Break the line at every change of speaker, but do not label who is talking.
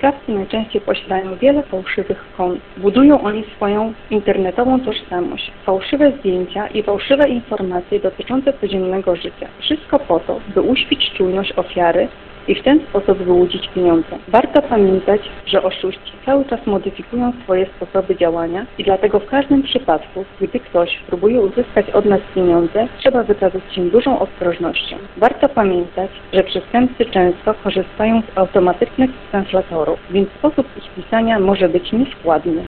Sprawcy najczęściej posiadają wiele fałszywych kont. Budują oni swoją internetową tożsamość, fałszywe zdjęcia i fałszywe informacje dotyczące codziennego życia. Wszystko po to, by uśpić czujność ofiary i w ten sposób wyłudzić pieniądze. Warto pamiętać, że oszuści cały czas modyfikują swoje sposoby działania i dlatego w każdym przypadku, gdy ktoś próbuje uzyskać od nas pieniądze, trzeba wykazać się dużą ostrożnością. Warto pamiętać, że przestępcy często korzystają z automatycznych translatorów, więc sposób ich pisania może być nieskładny.